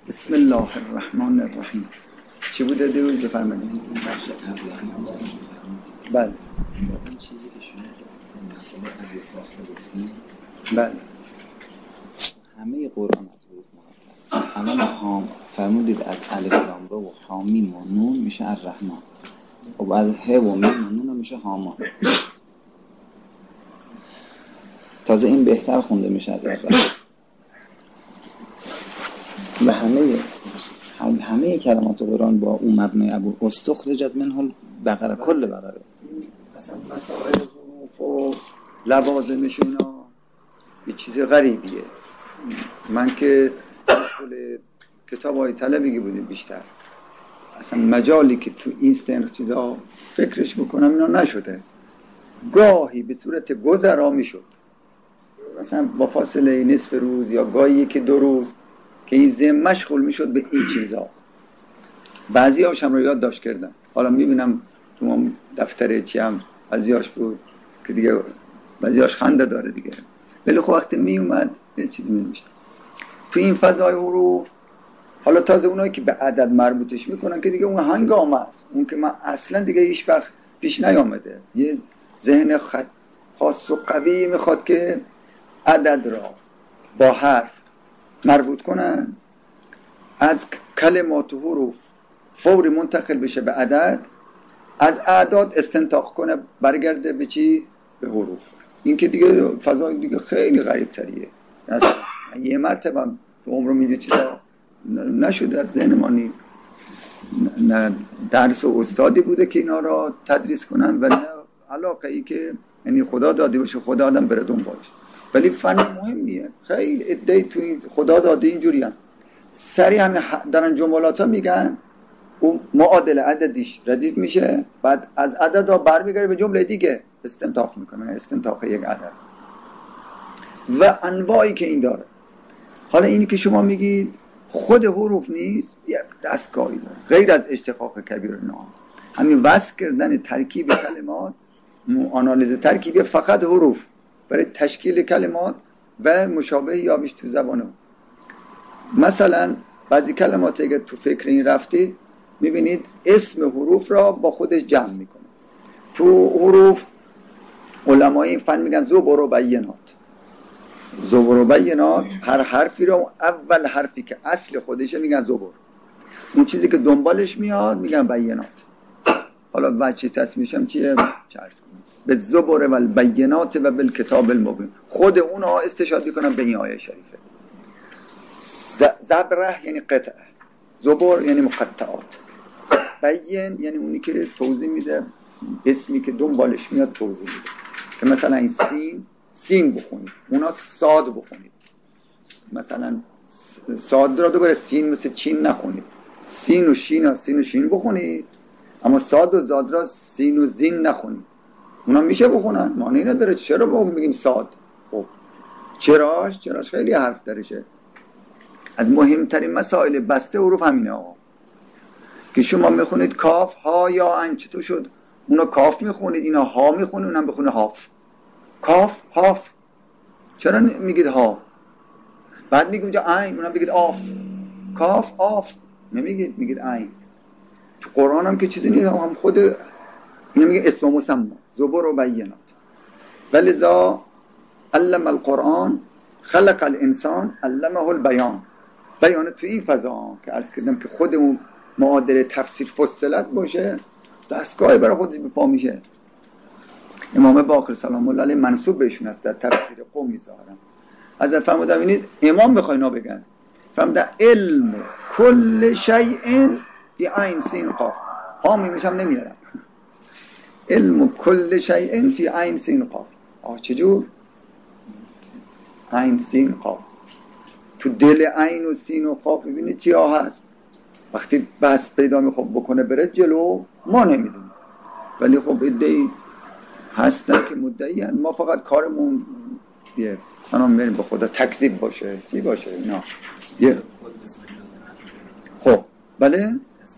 بسم الله الرحمن الرحیم. چی بوده دیروز بفرمایید؟ بله. این چیزی که شما تو مسئله حروف آخر گفتیم، بله. همه قرآن از حروف مقطع است. الان هام فرمودید از الف لام را و حامیم و نون میشه الرحمن. خب از ه و میم و نون میشه هامان. تازه این بهتر خونده میشه از الرحمن. و همه کلمات قرآن با اون مبنای ابو استخرجت منه البقره، کل بقره. اصلا مسائل حروف و لوازمش اینا یه چیز غریبیه. من که مشغول کتاب‌های طلبگی بودیم بیشتر، اصلا مجالی که تو این سن چیزا فکرش بکنم اینا نشده. گاهی به صورت گذرا میشد، مثلا با فاصله نصف روز یا گاهی یکی دو روز که این ذهن مشغول میشد به این چیزا. بعضی هاشم رو یاد داشت کردم. حالا میبینم تو دفتر چی هم بعضی هاش بود که دیگه بعضی هاش خنده داره دیگه، ولی خب وقتی میومد یه چیزی می‌نوشتم تو این فضای حروف. حالا تازه اونایی که به عدد مربوطش میکنن که دیگه اون هنگامه است، اون که من اصلا دیگه هیچ وقت پیش نیامده. یه ذهن خاص و قوی میخواد که عدد را با حرف مربوط کنن، از کلمات و حروف فوری منتقل بشه به عدد، از اعداد استنتاق کنه برگرده به چی؟ به حروف. این که دیگه فضای دیگه خیلی غریب تریه. اصلا یه مرتبه تو عمرم اینجا چیزا نشده از ذهن ما. نه درس و استادی بوده که اینا را تدریس کنن و نه علاقه ای که یعنی خدا داده باشه خدا آدم بره دنبالش. ولی فن مهمیه. خیلی ادعی تو این خدا داده اینجوری هم سریع همین دارن جملاتا میگن، اون معادل عددیش ردیف میشه، بعد از عدد ها برمیگره به جمله دیگه استنتاق میکنه، استنتاق یک عدد و انواعی که این داره. حالا اینی که شما میگید خود حروف نیست، یک دستگاهی داره غیر از اشتقاق کبیر نام، همین وصل کردن ترکیب کلمات، آنالیز ترکیب فقط حروف برای تشکیل کلمات و مشابه یابش تو زبانه. مثلا بعضی کلمات اگه تو فکر این رفتید میبینید اسم حروف را با خودش جمع میکنه. تو حروف علمای این فن میگن زبر و بینات. زبر و بینات هر حرفی را اول حرفی که اصل خودشه میگن زبر، اون چیزی که دنبالش میاد میگن بینات. حالا بچه تصمیشم چیه؟ چرس کنیم به زبر و البینات و بالکتاب المبین. خود اونها استشهاد میکنن به این آیه شریفه. زبره یعنی قطعه، زبر یعنی مقطعات، بین یعنی اونی که توضیح میده، اسمی که دنبالش میاد توضیح میده. که مثلا این سین بخونید، اونا صاد بخونید. مثلا صاد را دوباره سین مثل چین نخونید. سین و شین بخونید، اما صاد و زاد را سین و زین نخونید. اونا میشه بخونن، معنی نداره. چرا بگیم صاد؟ خب چراش خیلی حرف درشه. از مهمترین مسائل بسته حروف همینه آقا، که شما میخونید کاف ها یا عین. چطور شد اونا کاف میخونید اینا ها میخونید، اونم بخونه هاف. کاف هاف، چرا میگید ها؟ بعد میگید اونجا عین، اونم بگید آف. کاف آف نمیگید، میگید عین. تو قرآن هم که چیزی نیست، هم خود اینا میگه اسم مسمى زبر و بینات. ولذا علم القرآن خلق الانسان علمه البیان. بیان تو این فضا که عرض کردم که خودمون معادل تفسیر فصلت باشه، دستگاهی برای خودش به پا میشه. امام باقر سلام الله علیه منسوب بهشون است در تفسیر قم میذارم. حضرت فرمودن ببینید امام بخوای اینا بگن، فرمودن علم کل شیء فی عین سین قاف. ها میشم نمیارم. علم کل شیء فی عین سین قاف. چجور؟ عین سین قاف. تو دل عین و سین و قاف ببینید چی ها هست. وقتی بحث پیدا میخواد بکنه بره جلو ما نمیدونیم، ولی خب ادعی هستن که مدعی هستن. ما فقط کارمون یه منم بریم به خدا تکذیب باشه چی باشه اینا. خب بله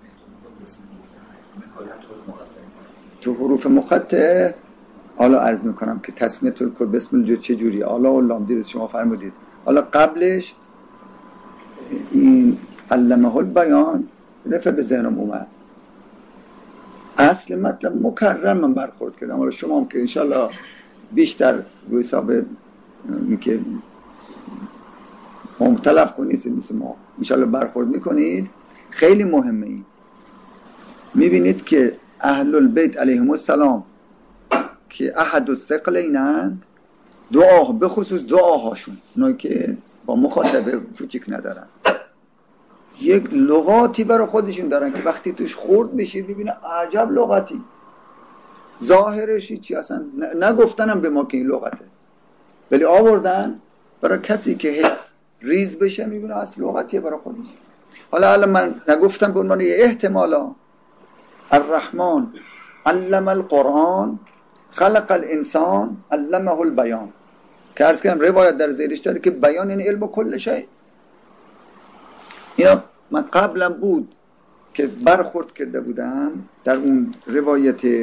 تو حروف مقطعه حالا عرض میکنم که تسمیه الکل بسم الله چه جوری. حالا اللهم دیروز شما فرمودید حالا قبلش این علمه البیان دفعه به ذهنم اومد. اصل مطلب مکرر من برخورد کردم. حالا شما هم که انشالله بیشتر روی حساب اینکه مختلف کنید مثل ما انشالله برخورد میکنید، خیلی مهمه. این میبینید که اهل البیت علیهم السلام که احد الثقلینند، دعا به خصوص دعاهاشون، اونایی که با مخاطبه کوچیک ندارن، یک لغاتی برای خودشون دارن که وقتی توش خورد بشید ببینه عجب لغتی، ظاهرش چی اصلا نگفتنم به ما که این لغته، ولی آوردن برای کسی که ریز بشه میبینه اصل لغتیه برای خودش. حالا من نگفتم به عنوان احتمالا الرحمن علم القرآن خلق الانسان علمه البیان، که عرض کردم روایت در زیرش داره که بیان این علم و کل شی. اینا من قبلا بود که برخورد کرده بودم در اون روایت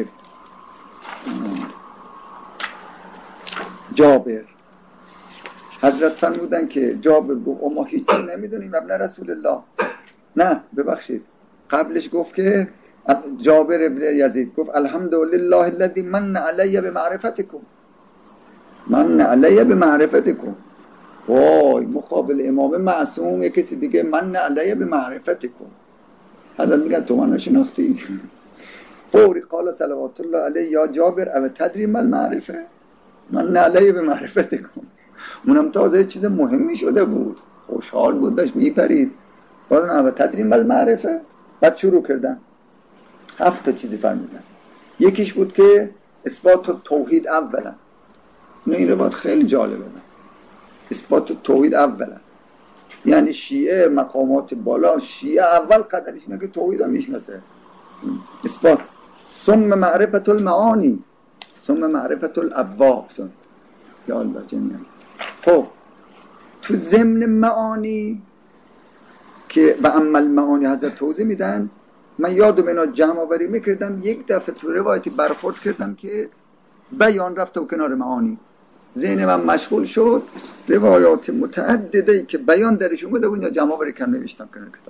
جابر، حضرت فرمودن که جابر گفت ما هیچی نمیدونیم ابن رسول الله. نه ببخشید، قبلش گفت که جابر ابن یزید گفت الحمدلله الذی من علی بمعرفتکم، من علی بمعرفتکم. وای مقابل امام معصوم یک کسی دیگه من علی بمعرفتکم. حضرت میگن تو من نشناختی؟ فوری قال صلوات الله علیه یا جابر او تدری ما المعرفه، من علی بمعرفتکم. اونم تازه چیز مهمی شده بود، خوشحال بود، داشت میپرید. بازم او تدری ما المعرفه. بعد شروع کردن 7 چیزی فرمودن. یکیش بود که اثبات توحید اولا. این روایت خیلی جالبه. اثبات توحید اولا، یعنی شیعه مقامات بالا، شیعه اول قدرش اینه که توحید هم میشناسه. اثبات ثم معرفت المعانی ثم معرفت الابواب. یا الله جمیعا. خب تو ضمن معانی که به عمل معانی حضرت توضیح میدن، من یادم اینا جمع آوری میکردم، یک دفعه تو روایتی برخورد کردم که بیان رفت و کنار معانی، ذهن من مشغول شد، روایات متعددی که بیان درش اومده و اینا جمع آوری کردم نوشتم کنار کتاب.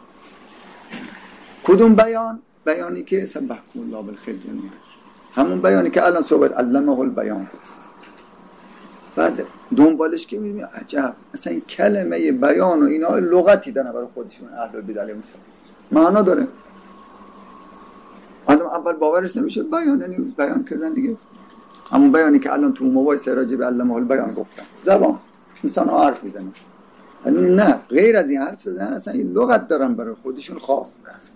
کدوم بیان؟ بیانی که سبحکم الله بالخیر جمیعا، همون بیانی که الان صحبت علمه البیان. بعد دنبالش که میبینیم عجب، اصلا این کلمه بیان و اینا لغتی دارن برای خودشون. اهل البیت علیهم السلام معنا داره. آدم اول باورش نمیشه، بیان یعنی بیان کردن دیگه. همون بیانی که الان تو مباحث راجع به علمه البیان گفتن، زبان انسان ها حرف میزنن، یعنی نه غیر از این حرف زدن اصلا این لغت دارن برای خودشون خاص.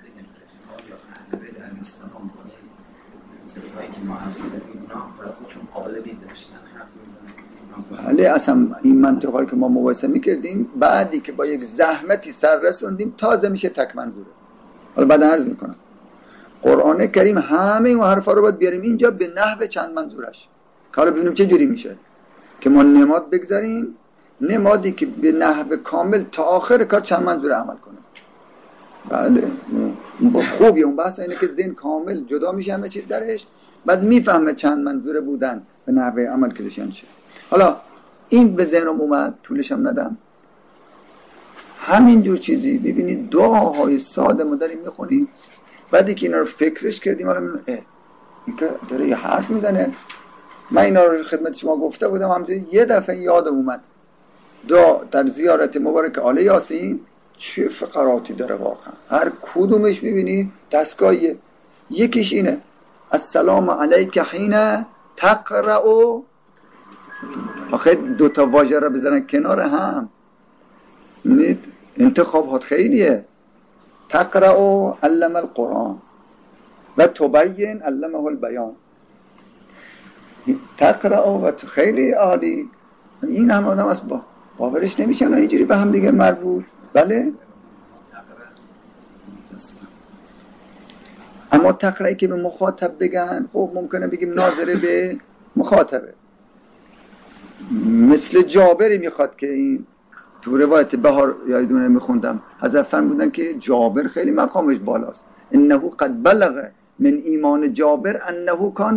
ولی اصلا این منطقه‌ای که ما مباحثه میکردیم بعدی که با یک زحمتی سر رسوندیم تازه میشه تک منظوره. حالا بعد عرض میکنم قرآن کریم همه این حرفا رو باید بیاریم اینجا به نحو چند منظورش، که حالا ببینیم چه جوری میشه که ما نماد بگذاریم، نمادی که به نحو کامل تا آخر کار چند منظور عمل کنه. بله خوبیه اون بحث اینه که ذهن کامل جدا میشه همه چیز درش، بعد میفهمه چند منظوره بودن به نحو عمل کلشان چه. حالا این به ذهنم اومد، طولش هم ندم. همین جور چیزی ببینید دعاهای ساده ما داریم میخونیم، بعدی که اینا رو فکرش کردیم حالا میبینیم این که داره یه حرف میزنه. من اینا رو خدمت شما گفته بودم، همونطوری یه دفعه یادم اومد دعا در زیارت مبارک آل یاسین چه فقراتی داره واقعا، هر کدومش میبینی دستگاهیه. یکیش اینه السلام علیک حین تقرأ، آخه 2 واژه را بزنن کنار هم، میبینید انتخابات خیلیه. تقرأ علم القرآن و تبین علمه البیان. تقرأ و خیلی عالی. این هم آدم از باورش نمیشن اینجوری به هم دیگه مربوط. بله اما تقرأی که به مخاطب بگن، خب ممکنه بگیم ناظره به مخاطبه. مثل جابری میخواد که این تو روایت بهار یادونه میخوندم حضرت فرمودن که جابر خیلی مقامش بالاست، انه قد بلغ من ایمان جابر انه کان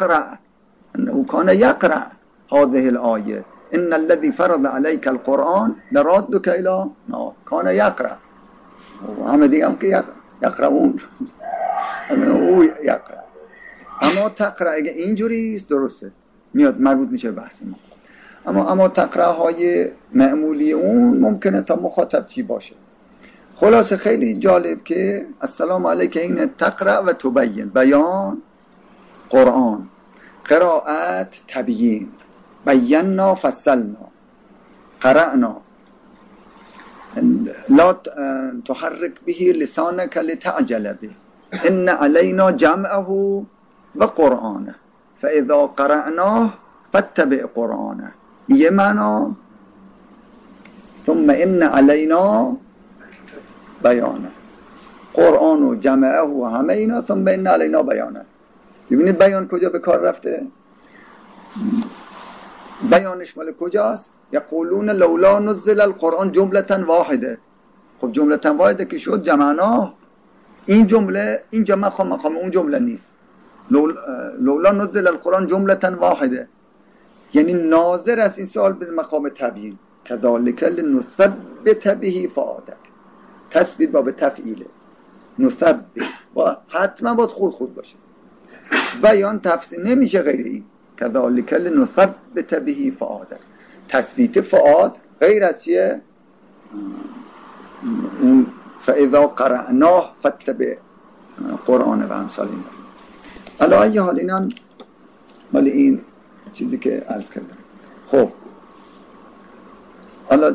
یقرأ هذه الآیه ان الذي فرض عليك القرآن لرادك الى نار کان یقرأ. همه دیگه هم که یقرؤون او یقرأ. اما تقرأ اگه اینجوری است درسته میاد مربوط میشه بحث ما. اما تقرأ های معمولی اون ممکنه تا مخاطب چی باشه. خلاصه خیلی جالب که السلام علیک این تقرأ و تبین، بیان قرآن، قرائت تبیین، بینا فصلنا، قرأنا، لا تحرك به لسانك لتعجل به، ان علينا جمعه و قرآنه فاذا قرأناه فاتبع قرآنه. یه معنا ثم ان علينا بیانه، قرآن و جمعه و همه اینا، ثم ان علينا بیانه. ببینید بیان کجا به کار رفته؟ بیانش مال کجاست؟ یقولون لولا نزل القرآن جملة واحده. خب جملة واحده که شد جمعنا، این جمله اینجا مقام اون جمله نیست. لولا نزل القرآن جملة واحده یعنی ناظر است این سوال به مقام تبیین. کذالک لنثبت به فؤادک، تثبیت با به تفعیله، نثبت با حتما باید خود باشه. بیان تفسیر نمیشه غیر این. کذالک لنثبت به فؤادک، تثبیت فؤاد غیر از چیه؟ اون فاذا قرأناه فاتبع قرآن و امثال این. علی ای حال اینم مال این چیزی که عرض کردم. خب حالا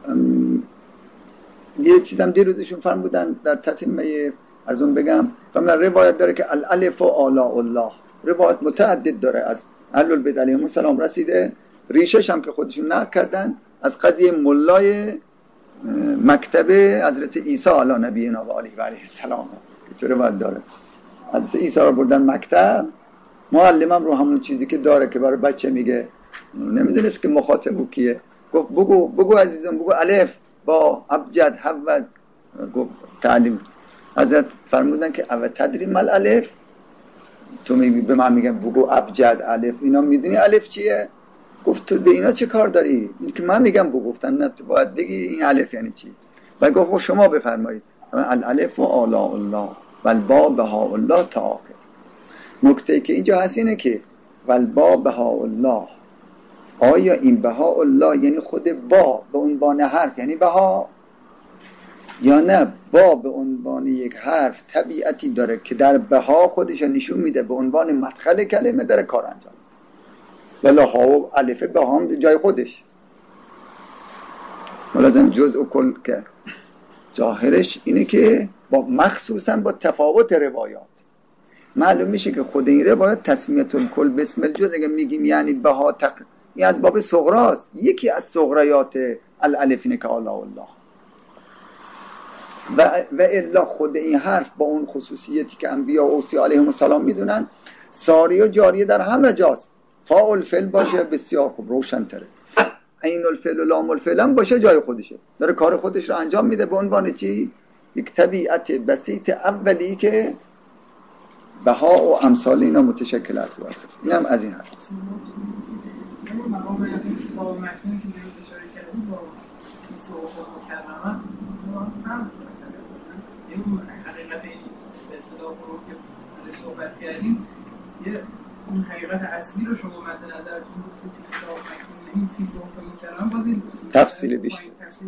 یه چیزم دیروزشون فرمودن در تتمه از اون بگم. روایت داره که الالف و آلاء الله، روایت متعدد داره از اهل البیت علیهم السلام رسیده. ریشش هم که خودشون نقل کردن از قضیه ملای مکتب حضرت عیسی علی نبینا و علیه السلام که روایت داره. حضرت عیسی رو بردن مکتب، معلمم رو همون چیزی که داره که برای بچه میگه، نمیدونست که مخاطب کیه، گفت بگو عزیزم، بگو الف با ابجد حول. گفت تعلیم. حضرت فرمودن که او تدری مال الف، تو به من میگم بگو ابجد الف، اینا میدونی الف چیه؟ گفت تو به اینا چه کار داری؟ این که من میگم بگو. گفتن نه تو باید بگی این الف یعنی چی. و گفت شما بفرمایید الالف و آلاء الله والباء بهاء الله تا آخر. نکته که اینجا هست اینه که والباء بهاء الله، آیا این بهاء الله یعنی خود با به عنوان حرف یعنی بها، یا نه با به عنوان یک حرف طبیعتی داره که در بها خودش نشون میده، به عنوان مدخل کلمه داره کار انجام. ولی ها و الف به هم جای خودش ملازم جزء و کل که ظاهرش اینه که با مخصوصا با تفاوت روایات معلوم میشه که خود این روایت تسمیت الکل بسم الجزء اگه میگیم یعنی بها این از باب صغراست، یکی از صغریات الالف اینه که آلاء الله. و الا خود این حرف با اون خصوصیتی که انبیا و اوصیا علیهم السلام میدونن، ساری و جاریه در همه جاست. فاعل فعل باشه بسیار خوب روشن تره، عین الفعل و لام الفعل هم باشه جای خودشه، داره کار خودش رو انجام میده به عنوان چی؟ یک طبیعت بسیط اولی که بها و امثال اینا متشکل از واسه. اینم از این حرف. مقام کتاب متنی که دیروز اشاره کردیم با صحبت مکرمه هم این حقیقت این به اصطلاح رو که صحبت کردیم، یه اون حقیقت اصلی رو شما مد نظرتون بود که کتاب متنی این فی صحف مکرمه بازی تفصیل بیشتر،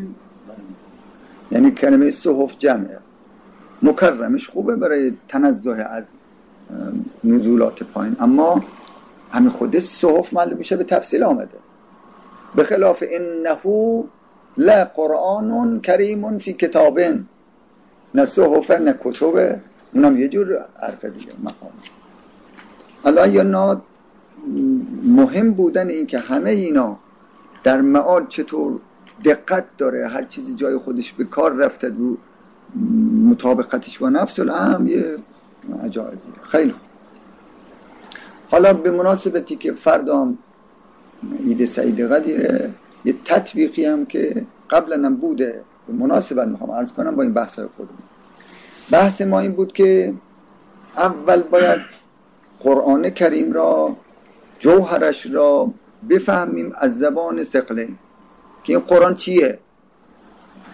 یعنی کلمه صحف جمعه، مکرمش خوبه برای تنزه از نزولات پایین، اما همین خود صحف معلوم میشه به تفصیل آمده. به خلاف انه لقرآن کریم فی کتاب، نه صحف نه کتب، اونم یه جور حرف دیگه مقام. الان یا مهم بودن این که همه اینا در معال چطور دقت داره، هر چیزی جای خودش به کار رفته رو مطابقتش با نفس الامر، یه عجایبی. خیلی خوب. حالا به مناسبتی که فردا عید سعید قدیره، یه تطبیقی هم که قبلا هم بوده به مناسبت میخوام عرض کنم با این بحثای خودم. بحث ما این بود که اول باید قرآن کریم را، جوهرش را بفهمیم از زبان ثقلین که این قرآن چیه.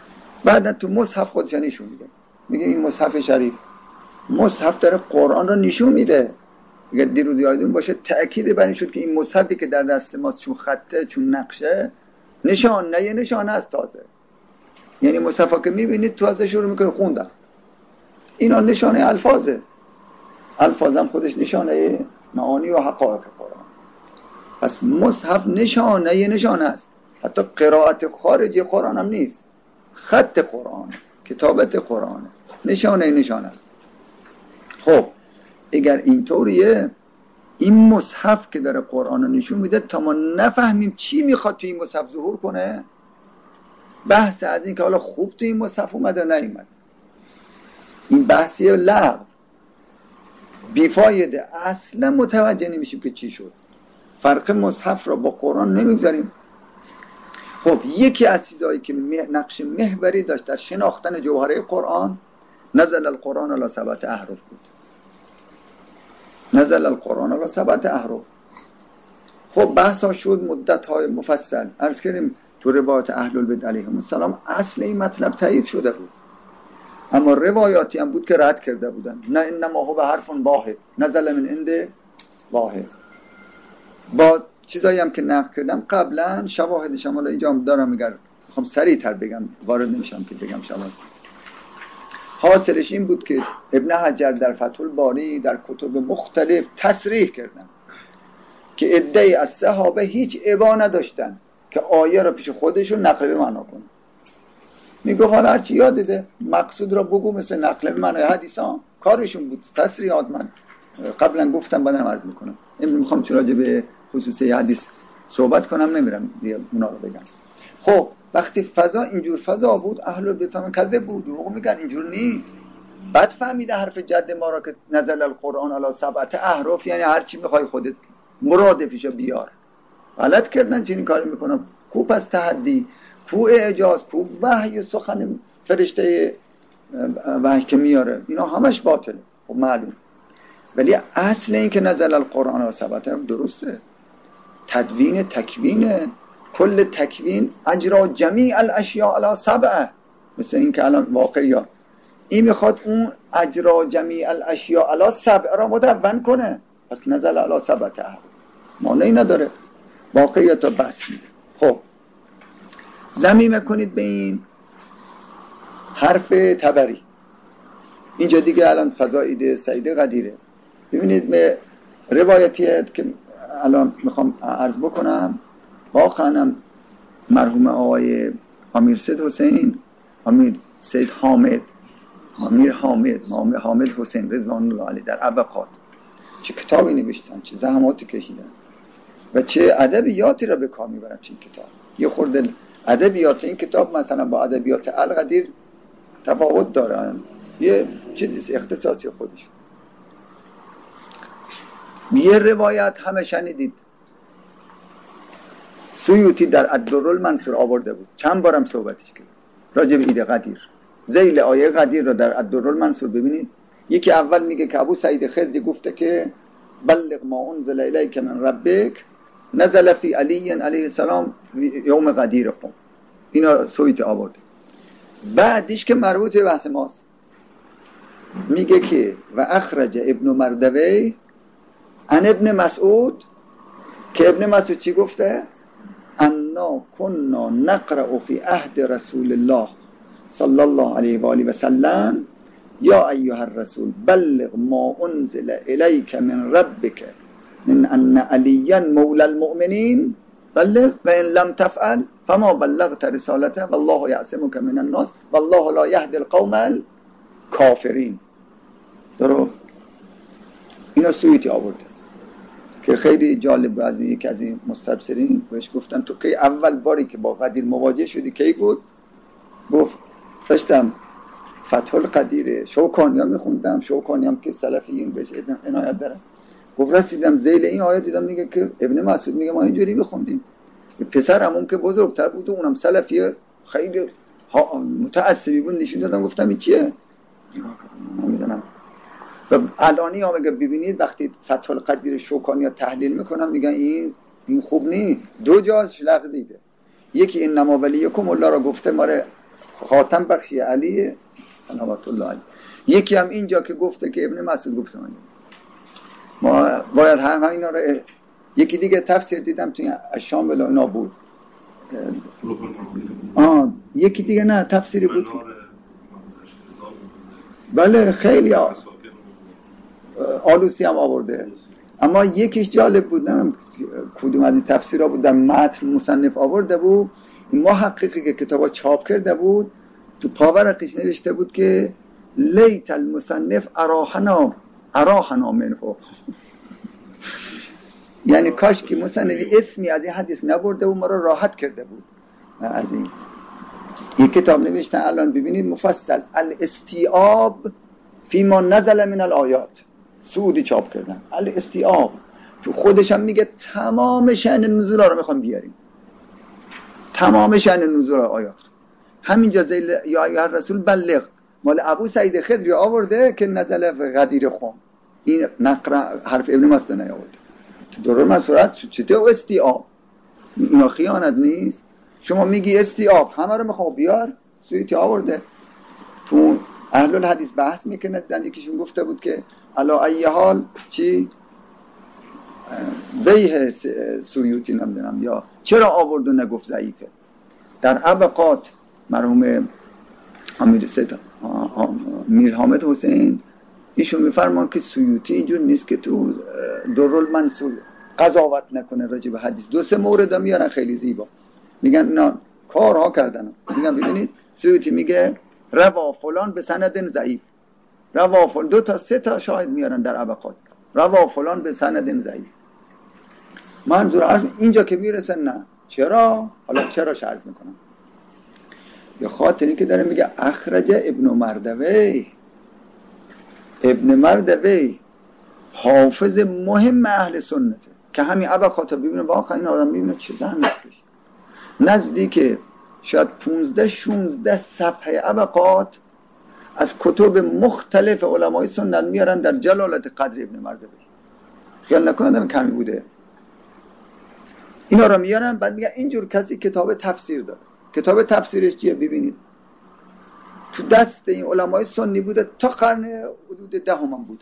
بعدا تو مصحف خودش نشون میده، میگه این مصحف شریف، مصحف داره قرآن رو نشون میده. اگر دیروز یادتون باشه تأکید بر این شد که این مصحفی که در دست ماست چون خطه چون نقشه نشانه است تازه. یعنی مصحفا که میبینید تو ازش شروع میکنه خوندن، اینا نشانه الفاظم خودش نشانه معانی و حقایق قرآن. پس مصحف نشانه است. حتی قرائت خارجی قرآن هم نیست، خط قرآن، کتابت قرآن نشانه است. خب اگر اینطوریه، این مصحف که داره قرآن رو نشون میده تا ما نفهمیم چی میخواد تو این مصحف ظهور کنه، بحث از این که حالا خوب تو این مصحف اومده نیومد، این بحثی لغو بیفایده، اصلا متوجه نمیشیم که چی شد. فرق مصحف را با قرآن نمیگذاریم. خب یکی از چیزهایی که نقش محوری داشت در شناختن جوهره قرآن، نزل القرآن علی 7 احرف بود. نزل القرآن علی 7 احرف. خب بحثا شد مدت‌های مفصل. عرض کردیم تو روایات اهل البیت علیهم السلام اصل این مطلب تایید شده بود، اما روایاتی هم بود که رد کرده بودن. نه انما هو حرف واحد نزل من عند واحد. با چیزایی هم که نقل کردم قبلا شواهدش هم اینجا هم دارم، میخوام سریع‌تر بگم، وارد نمیشم که بگم شواهد. حاصلش این بود که ابن حجر در فتح الباری در کتب مختلف تصریح کردن که عده‌ای از صحابه هیچ ابا نداشتن که آیه را پیش خودشون نقل به معنا کنن. میگه حالا هرچی یادته مقصود را بگو، مثل نقل به معنای حدیثا کارشون بود. تصریحات من قبلا گفتم، بعدم عرض میکنم. امروز میخوام چرا راجع به خصوصی حدیث صحبت کنم، نمیرم دیگه اونا رو بگم. خب وقتی فضا اینجور فضا بود، اهل بیت هم کذب بود، دروغ میگن، اینجور نی. بعد فهمیده حرف جد ما را که نزل القرآن علی 7 احرف، یعنی هر چی میخوای خودت مرادفشو بیار. غلط کردن چنین کاری میکنم. کو پس تحدی، کو اعجاز، کو وحی سخن فرشته وحی که میاره، اینا همش باطله. خب معلوم. ولی اصل این که نزل القرآن علی 7 درسته. تدوین تکوینه، کل تکوین اجرا جمیع الاشیاء علی 7. مثل این که الان واقعی این میخواد اون اجرا جمیع الاشیاء علی 7 را مدون کنه، پس نزل علی 7 معنی نداره، واقعیت رو بس میده. خب ضمیمه کنید به این حرف طبری. اینجا دیگه الان فضائید سید قدیره. ببینید به روایتیت که الان میخوام عرض بکنم، واقعا مرحوم آقای امیر سید حسین، امیر سید حامد، امیر حامد حسین رضوان الله علیه در ابقات چه کتابی نوشتن، چه زحماتی کشیدن و چه ادبیاتی را به کار میبرن. چه کتاب یه خورده ادبیات این کتاب مثلا با ادبیات القدیر تفاوت دارن، یه چیزی اختصاصی خودش. یه روایت همه شنیدید، سیوطی در الدرالمنصور آورده بود، چند بارم صحبتش کرد راجع به ایده قدیر. ذیل آیه قدیر رو در الدرالمنصور ببینید. یکی اول میگه که ابو سعید خدری گفته که بلغ ما انزل الیک من ربک نزل فی علی علیه السلام یوم قدیرکم. اینا سیوطی آورده. بعدش که مربوط به بحث ماست میگه که و اخرج ابن مردوی عن ابن مسعود، که ابن مسعود چی گفته؟ انا كنا نقرأ فی عهد رسول الله صلی الله علیه و آله و سلم یا ایها الرسول بلغ ما انزل الیک من ربک من ان علیا مولی المؤمنین بلغ و ان لم تفعل فما بلغت رسالته والله یعصمک من الناس والله لا یهدی القوم الکافرین. درست؟ اینا سیوطی آورده که خیلی جالب. از یکی از این مستبصرین بهش گفتن تو که اول باری که با قدیر مواجه شدی کی بود؟ گفت داشتم فتح القدیر شوکانی ها میخوندم، شوکانی هم که سلفیین بهش عنایت دارن. گفت رسیدم ذیل این آیه دیدم میگه که ابن مسعود میگه ما اینجوری میخوندیم. پسرم که بزرگتر بود و اونم سلفیه خیلی متعصبی بود، نشون دادم گفتم این چیه؟ نمیدونم. و الانی ها میگه ببینید وقتی فتح القدیر شوکانی ها تحلیل میکنم میگن این خوب نیست. دو جاش لغزیده. یکی انما ولیکم الله را گفته ما خاتم بخشی علی صلوات الله علیه. یکی هم اینجا که گفته که ابن مسعود گفته ما باید همه اینا رو. یکی دیگه تفسیر دیدم توی شام ولی اینا بود. یکی دیگه نه تفسیری بود. بله خیلی آلوسی هم آورده. اما یکیش جالب بود، نمیدونم کدوم از این تفسیرها بود، در متن مصنف آورده بود. محققی که کتابا چاپ کرده بود تو پاورقش نوشته بود که لیت المصنف اراحنا منه. یعنی کاش که مصنف اسمی از این حدیث نبرده و ما را راحت کرده بود از این. یک کتاب نوشتن الان ببینید مفصل، الاستیعاب فیما نزل من الآیات، سعودی چاپ کردن. الاستیعاب تو خودش هم میگه تمام شأن نزول رو میخوام بیاریم، تمام شأن نزول آیات. همینجا زیل یا ایها رسول بلغ مال ابو سعید خدری آورده که نزل غدیر خم، این نقرا حرف ابن مسعود نیاورده. تو درر مسورت چطور استیعاب؟ اینا خیانت نیست؟ شما میگی استیعاب همه رو میخوام بیار، سویتی آورده. تو اهل الحدیث بحث میکنه، یکیشون گفته بود که علا ای حال چی بیه سیوطی نمیدونم یا چرا آورد و نگفت ضعیفه. در ابقات مرحوم میر حامد حسین ایشون میفرمان که سیوطی اینجور نیست که تو درالمنصور قضاوت نکنه راجع به حدیث. 2-3 مورد میارن خیلی زیبا، میگن اینا کارها کردن. میگن ببینید سیوطی میگه روا فلان به سند ضعیف، روا فلان 2-3 شاهد میارن در ابقات، روا فلان به سند ضعیف. منظور اینجا که میرسن نه چرا؟ حالا چرا عرض میکنم؟ به خاطری که داره میگه اخرج ابن مردوی. ابن مردوی حافظ مهم اهل سنته که همین ابقات ببینه واقعا این آدم ببینه چه زحمت کشید. نزدیک شاید 15-16 صفحه ابقات از کتب مختلف علمای سنت میارن در جلالت قدر ابن مردوی. خیال نکنم کمی بوده. اینا رو میارن بعد میگن اینجور کسی کتاب تفسیر داره. کتاب تفسیرش چیه؟ ببینید تو دست این علمای سنی بوده تا قرن حدود 10 بوده.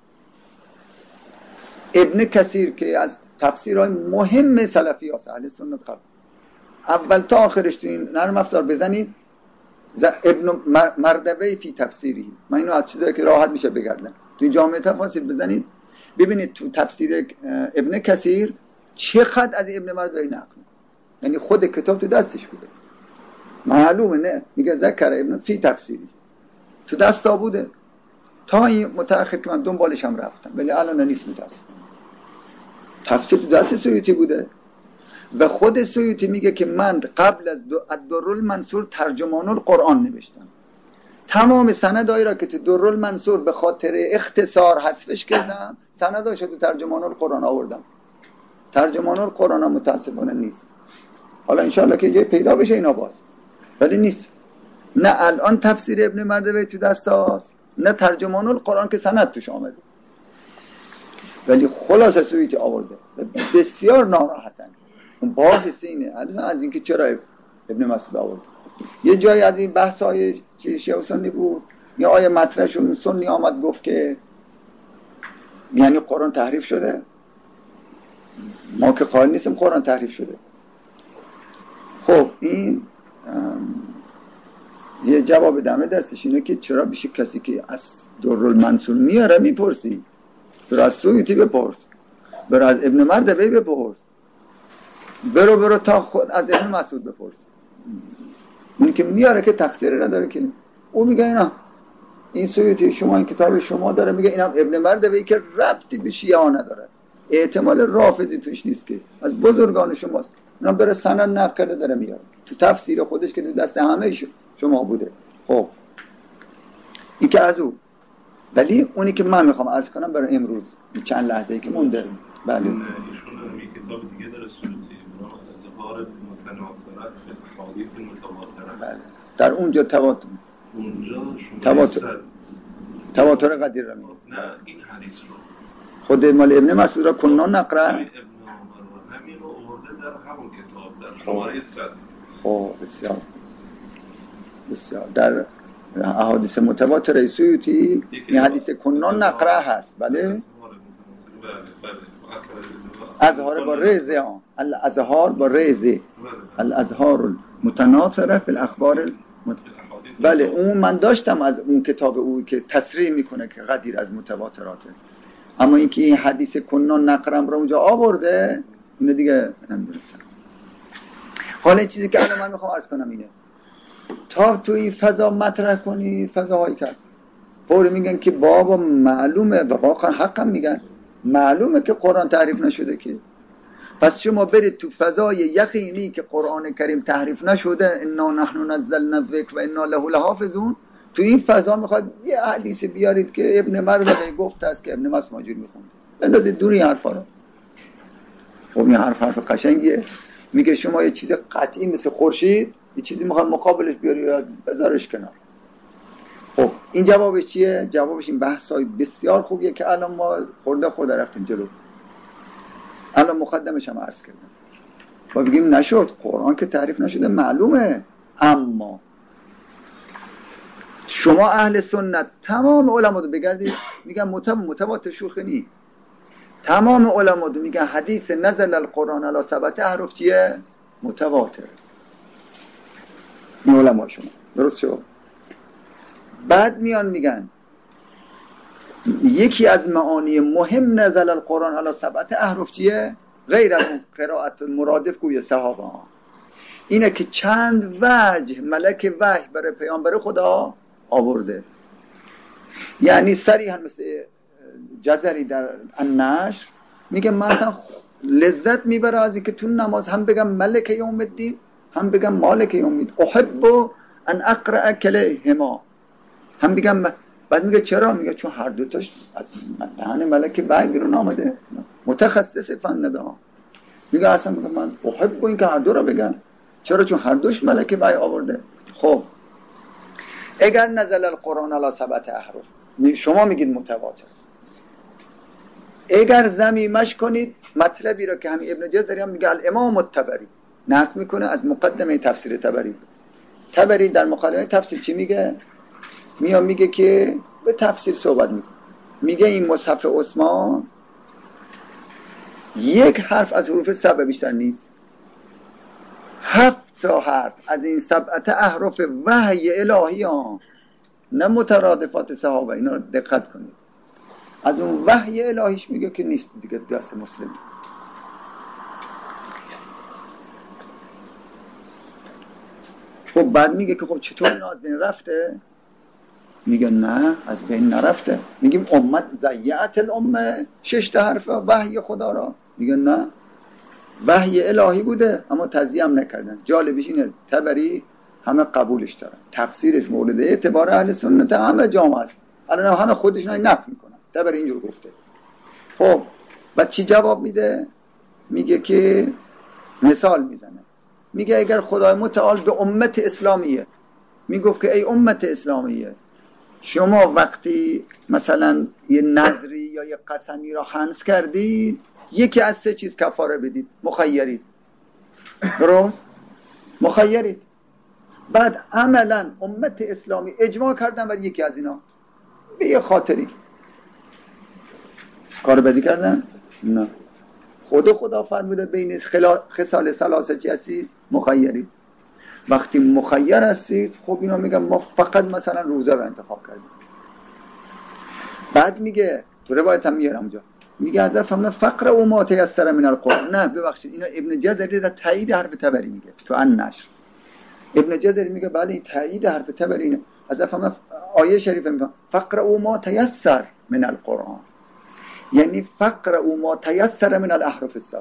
ابن کثیر که از تفسیرهای مهم سلفی هست اهل سنت قبل، اول تا آخرش تو این نرم افزار بزنید ابن مردوی فی تفسیری، من اینو از چیزایی که راحت میشه بگردم تو جامعه تفاسیر بزنید ببینید تو تفسیر ابن کثیر چقدر از ابن مردوی نقل میکنه. یعنی خود کتاب تو دستش بوده، معلومه نه میگه ذکر ابن فی تفسیری تو دستا بوده تا این متأخر که من دنبالش هم رفتم، ولی الان نیست متاسفم. تفسیر تو دست سیوطی بوده و خود سیوطی میگه که من قبل از الدرالمنصور ترجمان القرآن نوشتم. تمام سندایی را که تو درالمنصور به خاطر اختصار حذفش کردم سنداش تو ترجمان القرآن آوردم. ترجمان القرآن هم متاسفانه نیست. حالا انشاءالله که جای پیدا بشه اینا باز، ولی نیست. نه الان تفسیر ابن مردوی تو دست هاست نه ترجمان القرآن که سند توش آمده، ولی خلاصه سیوطی آورده. بسیار ناراحتن. اون باحث اینه از اینکه چرا ابن مسعود آورده. یه جایی از این بحث های شیعه و سنی بود، یه آیه مطرحشون سنی آمد گفت که یعنی قرآن تحریف شده. ما که قائل نیستیم قرآن تحریف شده. خب این یه جواب دمه دستش اینه که چرا بشه کسی که از درالمنصور میاره میپرسی، برو از سیوطی بپرس، برو از ابن مردوی بپرس، برو تا خود از ابن مسعود بپرس. اونی که میاره که تقصیر نداره که او میگه اینا این سیوطی شما این کتاب شما داره، میگه اینم ابن مردوی که ربطی به شیعه ها نداره، احتمال رافضی توش نیست که از بزرگان شماست. اونا بره سند نقل کرده داره میاره تو تفسیر خودش که تو دست همه شما بوده. خب این که از او. ولی اونی که من میخوام عرض کنم برای امروز چند لحظه ای که مونده، بله ایشون یک کتاب دیگه داره سیوطی اظهار متنافرت فی احادیث متواتره. بله در اونجا تواتر قدیر رو میگه. نه این حدیث رو خود مال ابن مسعود را کننا نقرا همین رو آورده در همون کتاب در شماره 100. خب بسیار بسیار در احادیث متواتر سیوطی این حدیث کنان نقره هست. بله ازهار با رزه ها الازهار با رزه الازهار المتناثره فی الاخبار بله اون من داشتم از اون کتاب او که تصریح میکنه که قدیر از متواتراته، اما اینکه این حدیث کنان نقرم رو اونجا آورده اینو دیگه نمیدونستم. حالا این چیزی که الان من میخوام عرض کنم اینه، تا تو این فضا مطرح کنید فضاهایی که هست فوری میگن که بابا معلومه و واقعا حق هم میگن معلومه که قرآن تحریف نشده که، پس شما برید تو فضای یقینی که قرآن کریم تحریف نشده انا نحن نزلنا الذکر و انا له لحافظون، تو این فضا میخواد یه حدیث بیارید که ابن مردوی گفته است که ابن مسماجری میخونده بندازید دور این حرفا رو. خب این حرف قشنگیه، میگه شما یه چیز قطعی مثل خورشید یه چیزی میخواد مقابلش بیاری یا بذارش کنار. خب این جوابش چیه؟ جوابش این بحثای بسیار خوبیه که الان ما خورده رفتیم جلو. الان مقدمش هم عرض کردم و بگیم نشد، قرآن که تعریف نشده معلومه، اما شما اهل سنت تمام علما رو بگردید میگن متواتر شوخی نی، تمام علما رو میگن حدیث نزل القرآن علی 7 احرف چیه؟ متواتر. این علما شما درست شد. بعد میان میگن یکی از معانی مهم نزل القرآن علی 7 احرف چیه؟ غیر از قرائت مرادف گوی صحابه ها، اینه که چند وجه ملک وحی برای پیامبر خدا آورده. یعنی صریحا مثل جزری در النشر میگه مثلا لذت میبره از اینکه تو نماز هم بگم ملک یوم الدین هم بگم مالک یوم الدین، احب ان اقرأ کلیهما، هم بگم. بعد میگه چرا؟ میگه چون هر دوتاش دهن ملک وحی بیرون آمده، متخصص فن ده. میگه اصلا میگه من احب این که هر دو را بگم. چرا؟ چون هر دوش ملک وحی آورده. خب اگر نزل القرآن علی 7 احرف شما میگید متواتر، اگر ضمیمش کنید مطلبی رو که همین ابن جزری هم میگه الامام الطبری نقل میکنه از مقدمه تفسیر طبری در مقدمه تفسیر چی میگه؟ میگه که به تفسیر صحبت میگه این مصحف عثمان یک حرف از حروف 7 بیشتر نیست، 7 تا حرف از این 7 احرف وحی الهی ها، نه مترادفات صحابه. اینا رو دقت کنید، از اون وحی الهیش میگه که نیست دیگه دست مسلم. خب بعد میگه که خب چطور اینا از بین رفته؟ میگه نه از بین نرفته. میگیم امت ضیعت الامه 6 تا حرف وحی خدا را، میگه نه وحی الهی بوده اما تضییع هم نکردن. جالبش اینه طبری همه قبولش دارن، تفسیرش مورد اعتبار اهل سنت همه جامعه است، الان همه خودشون نقل میکنن طبری اینجور گفته. خب بعد چی جواب میده؟ میگه که مثال میزنه، میگه اگر خدای متعال به امت اسلامیه میگفت که ای امت اسلامیه شما وقتی مثلا یه نظری یا یه قسمی را خنث کردید یکی از 3 چیز کفاره بدید، مخیرید. درست؟ مخیرید. بعد عملا امت اسلامی اجماع کردن بر یکی از اینا به یه خاطری. کار بدی کردن؟ نه. خدا فرموده بین خصال ثلاثه چی هستید؟ مخیرید. وقتی مخیر هستید خب اینا میگن ما فقط مثلا روزه رو انتخاب کردیم. بعد میگه تو روایت هم میارم اونجا میگه از فهمنا فقر او ما تیسر من القرآن. نه ببخشید اینا ابن جزری را تایید حرف طبری میگه تو النشر. ابن جزری میگه بله این تایید حرف طبری اینه. از فهمنا آیه شریفه میگه فقر او ما تیسر من القرآن، یعنی فقر او ما تیسر من الاحرف السبع.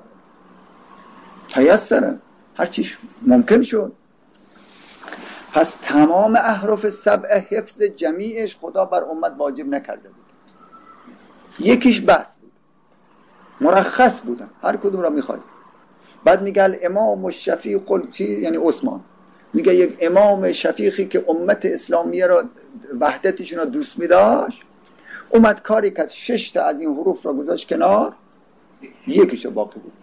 تیسر هر چیش ممکن شد. پس تمام احرف 7 حفظ جمیعش خدا بر امت واجب نکرده بود. یکیش بس بود، مرخص بودن هر کدوم را میخواد. بعد میگه امام شفیق چی؟ یعنی عثمان میگه یک امام شفیقی که امت اسلامیه را وحدتشون را دوست میداشت اومد کاری که 6 تا از این حروف را گذاشت کنار، یکیشو باقی بود.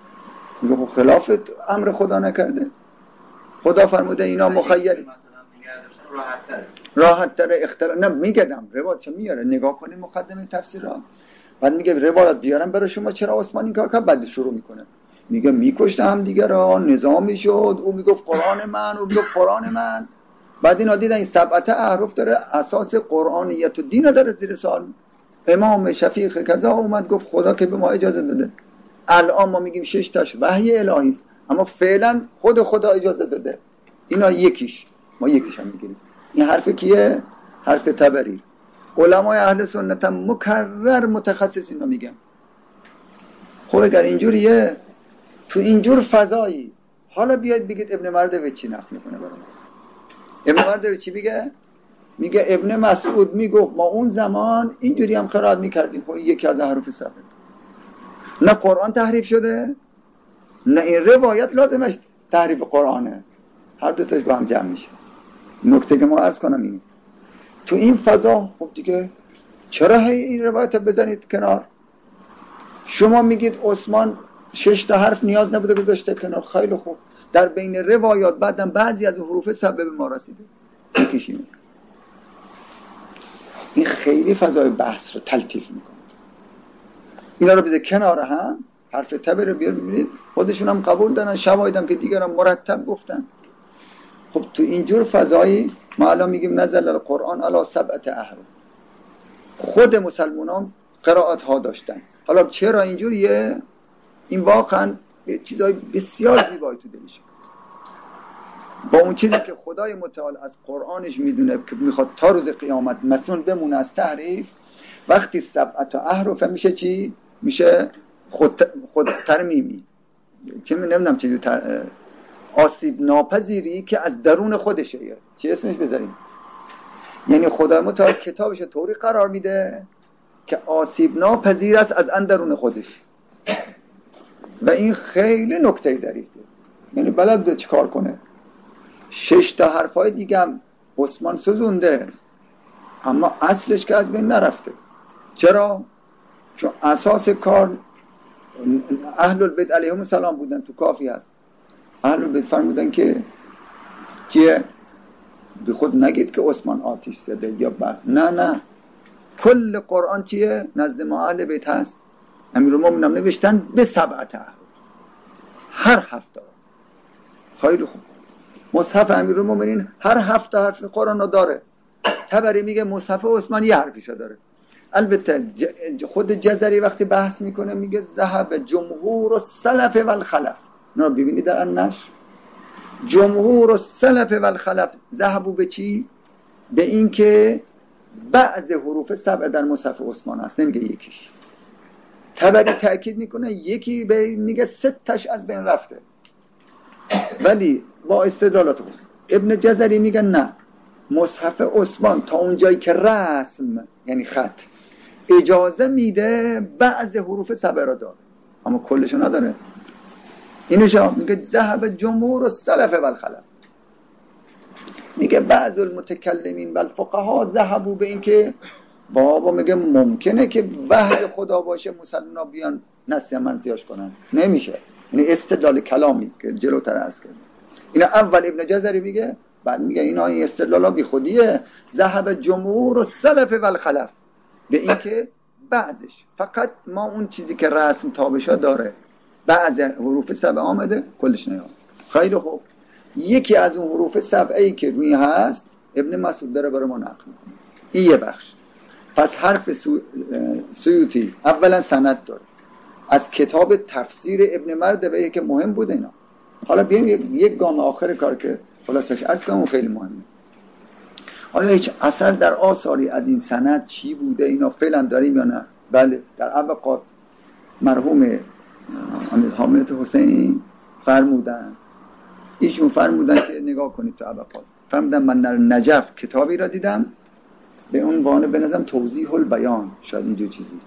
میگه خلاف امر خدا نکرده. خدا فرموده اینا مخیری. مثلا میگه راحت تره نه میگم روایت چه میاره، نگاه کنید مقدمه تفسیر را، بعد میگه روایت بیارم برای شما چرا عثمان این کار کرد، بعد شروع میکنه میگه میکشته هم دیگه را، نظامی شد، او میگفت قرآن من، او میگفت قرآن من. بعد اینا دیدن این سبعت احرف داره اساس قرآنیت و دین داره زیر سوال. امام شفیق کذا اومد گفت خدا که به ما اجازه داده. الان ما میگیم 6 تاش وحی الهی است، اما فعلا خدا اجازه داده. اینا یکیش، ما یکیش هم میگیریم. این حرف کیه؟ حرف طبری. علمای اهل سنت هم مکرر متخصص اینا میگن. خب اگر اینجوریه، تو اینجور فضایی حالا بیاید بگید ابن مردوی چی نقل میکنه برای ما. ابن مردوی چی میگه؟ میگه ابن مسعود میگفت ما اون زمان اینجوری هم قرائت میکردیم. خب یکی از احرف صفحه، نه قرآن تحریف شده نه این روایت لازمش تحریف قرآنه، هر دو تاش با هم جمع میشه. نکته که ما عرض کنم اینه، تو این فضا خب دیگه چرا این روایت بزنید کنار؟ شما میگید عثمان 6 تا حرف نیاز نبوده گذاشته کنار، خیلی خوب، در بین روایات بعدم بعضی از حروف سبب ما رسیده، بکشیم. این خیلی فضای بحث رو تلطیف میکنه. اینا رو بذار کنار هم، حرف تبر رو بیار ببینید خودشون هم قبول دارن، شواهدم که دیگران مرتب گفتن. خب تو اینجور فضایی ما الان میگیم نزل القرآن علی 7 احرف. خود مسلمانان قرائت ها داشتن. حالا چرا اینجوریه؟ این واقعا چیزای بسیار زیبایی تو دلشه. با اون چیزی که خدای متعال از قرآنش میدونه که میخواد تا روز قیامت مسئول بمونه از تحریف، وقتی 7 احرف میشه چی؟ میشه خود ترمیمی، چه نمیدونم چه آسیب ناپذیری که از درون خودشه. چی اسمش بذاریم؟ یعنی خدای متعال کتابش طوری قرار میده که آسیب ناپذیر است از اندرون خودش، و این خیلی نکته ظریفه. یعنی بلد بوده چیکار کنه. 6 تا حرفای دیگه هم عثمان سوزونده، اما اصلش که از بین نرفته. چرا؟ چون اساس کار اهل البیت علیهم السلام بودن. تو کافی هست اهل البیت فرمودن که چیه؟ به خود نگید که عثمان آتش زده یا نه، کل قرآن چیه؟ نزد ما اهل بیت هست. امیرالمومنین هم نوشتن به 7 احرف هر هفته. خیلی خوب، مصحف امیرالمومنین هر 7 حرف قرآن رو داره. طبری میگه مصحف عثمان یه حرفیشو داره. البته خود جزری وقتی بحث میکنه میگه ذهب جمهور السلف والخلف. نه ببینید در النشر جمهور السلف والخلف ذهبوا به چی؟ به این که بعض حروف 7 در مصحف عثمان هست، نمیگه یکیش. طبری تأکید میکنه یکی میگه 6 تاش از بین رفته، ولی با استدلالات بود. ابن جزری میگه نه، مصحف عثمان تا اونجایی که رسم یعنی خط اجازه میده بعض حروف 7 را داره، اما کلشو نداره. اینجا میگه ذهب جمهور السلف والخلف. میگه بعض المتکلمین والفقها ذهبوا به این که بابا میگه ممکنه که وحی خدا باشه مسلمان بیان نسیه منسیاش کنن، نمیشه. یعنی استدلال کلامی که جلوتر عرض کردم. اینا اول ابن جزری میگه، بعد میگه اینا این استدلالا بی خودیه. ذهب جمهور السلف والخلف به این که بعضش، فقط ما اون چیزی که رسم تابشا داره بعض حروف 7 آمده کلش نیامده. خیلی خوب، یکی از اون حروف 7 که روی هست ابن مسعود داره برای ما نقل میکنه. این یه بخش. پس حرف سیوطی اولا سند داره از کتاب تفسیر ابن مردوی که مهم بوده اینا. حالا بیایم یک گام آخر کار که خلاصش عرض کنم خیلی مهمه. آیا هیچ اثر در آثاری از این سند چی بوده اینا فعلا داریم یا نه؟ بله، در ابقات مرحوم حامد حسین فرمودن، ایشون فرمودن که نگاه کنید تو ابقات، فرمودن من در نجف کتابی را دیدم به عنوان به نظرم توضیح البیان، شاید اینجور چیزی.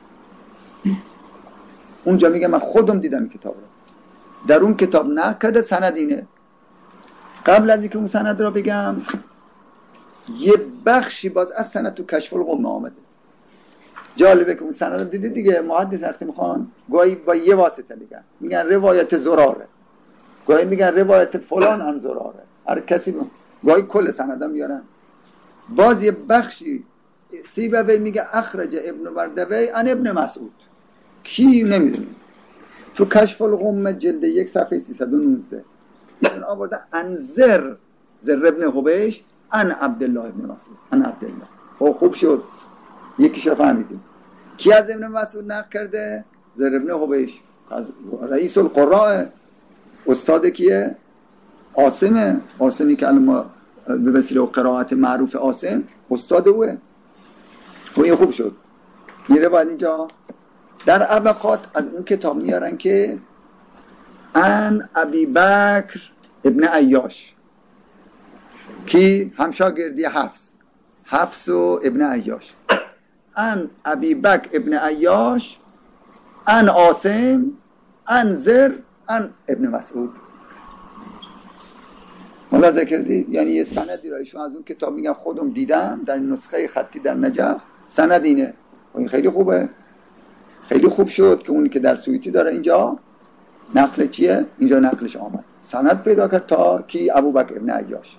اونجا میگه من خودم دیدم این کتاب رو. در اون کتاب نقد سند اینه. قبل از اینکه اون سند رو بگم، یه بخشی باز از سند تو کشف الغمه آمده. جالبه که اون سند رو دیدی دیگه. محدث اختم خان گاهی با یه واسطه میگن روایت زراره، گاهی میگن روایت فلان عن زراره، هر کسی گاهی کل سندم میارن. باز یه بخشی سیبوی میگه اخرج ابن مردوی ان ابن مسعود، کی نمیدونیم. تو کشف الغمه جلد 1 صفحه 319 ایشون آورده انذر زر ابن حبیش ان عبدالله ابن مسعود ان عبدالله. خب خوب شد یکیش رو فهمیدیم. کی از ابن مسعود نقل کرده؟ زر ابن حبیش از رئیس القراء، استاد کیه؟ عاصمی که الان به وسیله قرائت معروف عاصم استاد اوه. و این خوب شد. میره باید اینجا در ابقات از اون کتاب میارن که ان ابی بکر ابن عیاش، کی همشاگردی حفص و ابن عیاش، ان ابی بکر ابن عیاش ان عاصم ان زر ان ابن مسعود. ملاحظه کردید؟ یعنی یه سندی را ایشون از اون کتاب میگم خودم دیدم در نسخه خطی در نجف، سند اینه و این خیلی خوبه. خیلی خوب شد که اونی که در سویتی داره اینجا نقل چیه؟ اینجا نقلش آمد، سند پیدا کرد تا کی؟ ابوبکر ابن عیاش.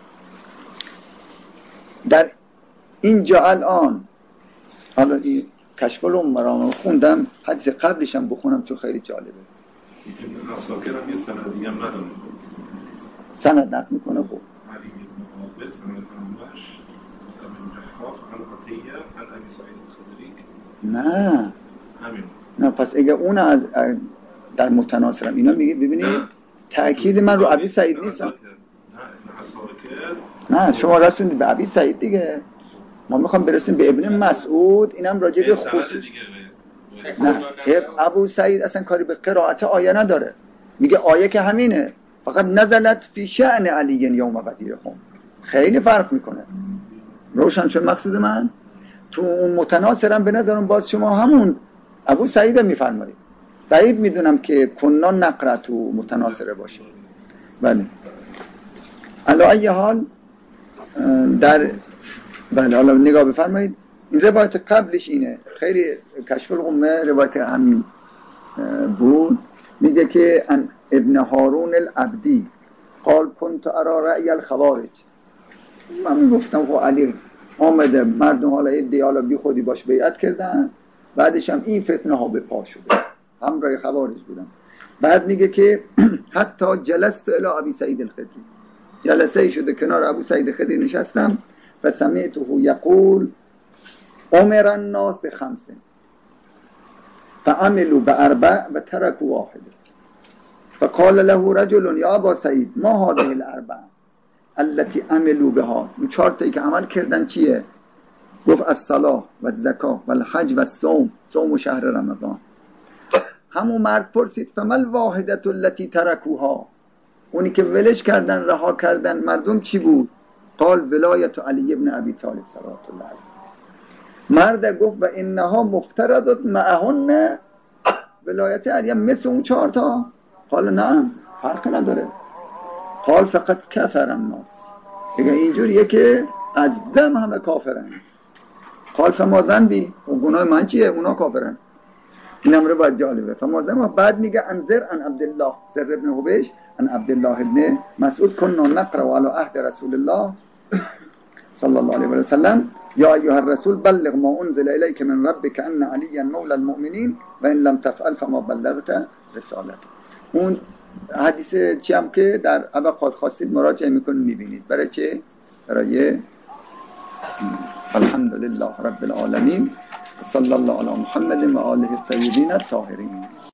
در اینجا الان حالا این کشف الامه رو خوندم، حدیث قبلش هم بخونم چون خیلی جالبه. این اساکر هم یه سند دیگه هم نداره، سند نقل میکنه. خب علی بن عابد سند همش ابن جحاف عن عطیه عن ابی سعید الخدری. نه همین. نه پس اگه اون از در متناصرم اینا میگه ببینید تأکید من رو ابی سعید نیست. نه شما رسوندید به ابی سعید دیگه، ما میخوام برسیم به ابن مسعود، اینم راجع به خصوص. نه ابو سعید اصلا کاری به قرائت آیه نداره، میگه آیه که همینه فقط نزلت فی شأن علی یوم غدیرهم. خیلی فرق میکنه. روشن شد مقصود من؟ تو اون متناصرم به نظرم باز شما همون ابو سعید میفرمایید. بعید میدونم که کنا نقرأ تو متناصره باشه. بله علی ای حال در بله حالا نگاه بفرمایید. این روایت قبلش اینه، خیلی کشف الغمه روایت همین بود. میگه که ابن هارون العبدی قال كنت ارى رأی الخوارج. من میگفتم خب علی آمده مردم حالا ایدئالا بی خودی باش بیعت کردن، بعدش هم این فتنه ها به پا شده، همراه خوارج بودن. بعد میگه که حتی جلست الی ابی سعید الخدری، جلسه شده کنار ابو سعید الخدری نشستم، فسمعته یقول امر الناس بخمس فعملوا باربع و تركوا واحد. فقال له رجل یا ابا سعید ما هذه الاربع التي عملوا بها. این 4 تایی که عمل کردن چیه؟ گفت الصلاه و الزکات و الحج و الصوم، صوم و شهر رمضان. همون مرد پرسید فمل واحدة التي تركوها، اونی که ولش کردن رها کردن مردم چی بود؟ قال ولایت علی ابن ابی طالب صلوات الله علیه. مرد گفت و انها مفترضت معهن ولایت علی مثل اون 4 تا. قال نه فرق نداره. قال فقط کفر الناس، دیگه اینجوریه که از دم همه کافرن. قال فما ذنبی، و گناه من چیه؟ اونا کافرن. اینم رو باید جالبه. فما ذنبی. بعد میگه انذر عن عبدالله زر ابن حبیش عن عبدالله ابن مسعود کنا نقرأ علی عهد رسول الله صلی الله علیه و سلم یا ایها الرسول بلغ ما انزل الیک من ربک ان علی مولی المؤمنین و ان لم تفعل فما بلغت رسالته. اون حدیث چی هم که در ابقات خواستید مراجعه میکنید میبینید. برای چه؟ برای الحمدلله رب العالمین صلی الله علی محمد و آله الطیبین الطاهرین.